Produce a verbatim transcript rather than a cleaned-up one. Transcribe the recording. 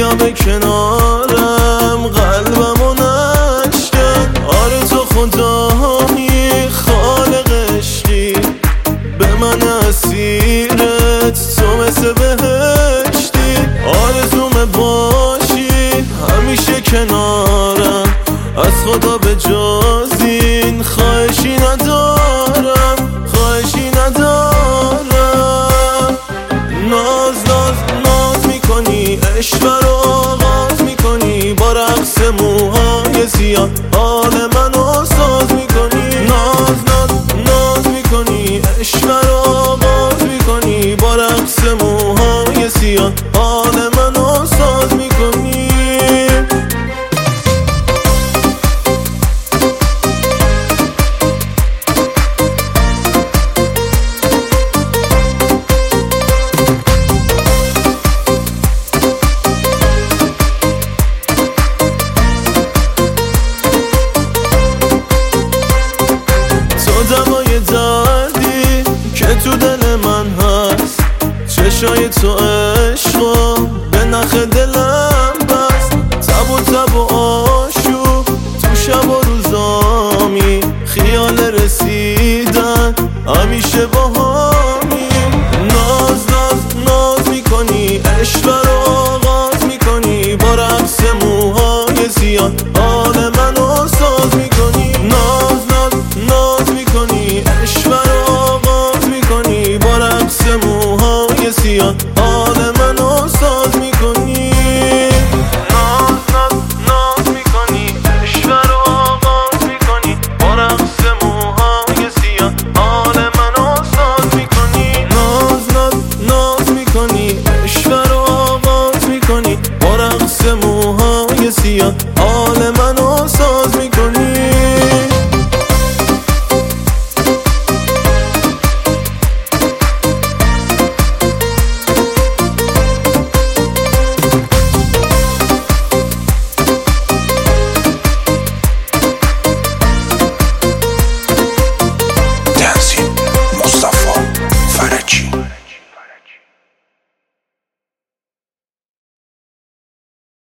به کنارم قلبمو نشکن. آره تو خدایی خالق عشقی، به من اسیرت تو مثل بهشتی. آرزومه باشی همیشه کنارم، از خدا به جز این خواهشی ندارم، خواهشی ندارم. ناز ناز ناز میکنی، عشق رو آغاز میکنی، با رقص موهای زیاد حال منو ساز میکنی. ناز ناز ناز میکنی، عشق رو آغاز میکنی، با رقص موهای زیاد حال منو ساز میکنی. دوای دردی که تو دل من هست، چشای تو عشقا به نخ دلم بست. تب و تب و آشوب تو شب و روزامی، خیال رسیدن همیشه